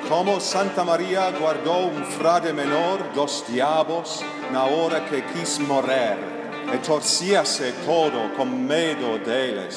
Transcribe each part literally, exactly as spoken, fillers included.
Como Santa Maria guardò un frade menor, dos diabos, na hora que quis morrer, e torcíase todo con medo deles.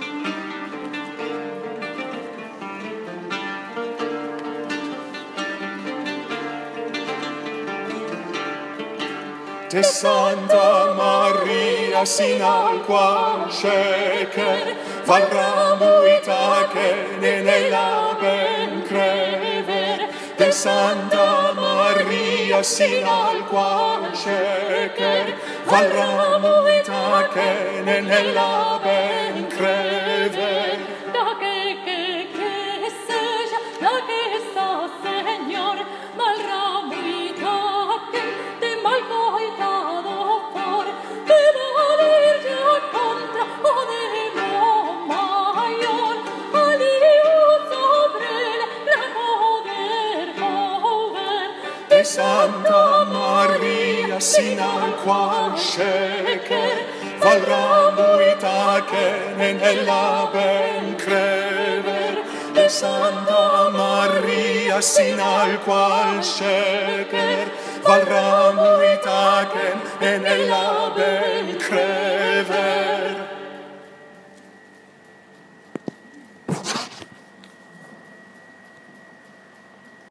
De Santa Maria sin alquam cecer, valra muita che nella ben crever. De Santa Maria sin alquam cecer, valra muita che nella ben crever. Da che che che seja, da che sta Señor, valra muita che de mal coitado por, de valer ya contra o de no mayor, aliu sobre la poder mover. De Santa Maria sin alquam cecer, valra muita che nella ben crever. De Santa Maria sin alquam cecer, valra muita che nella ben crever.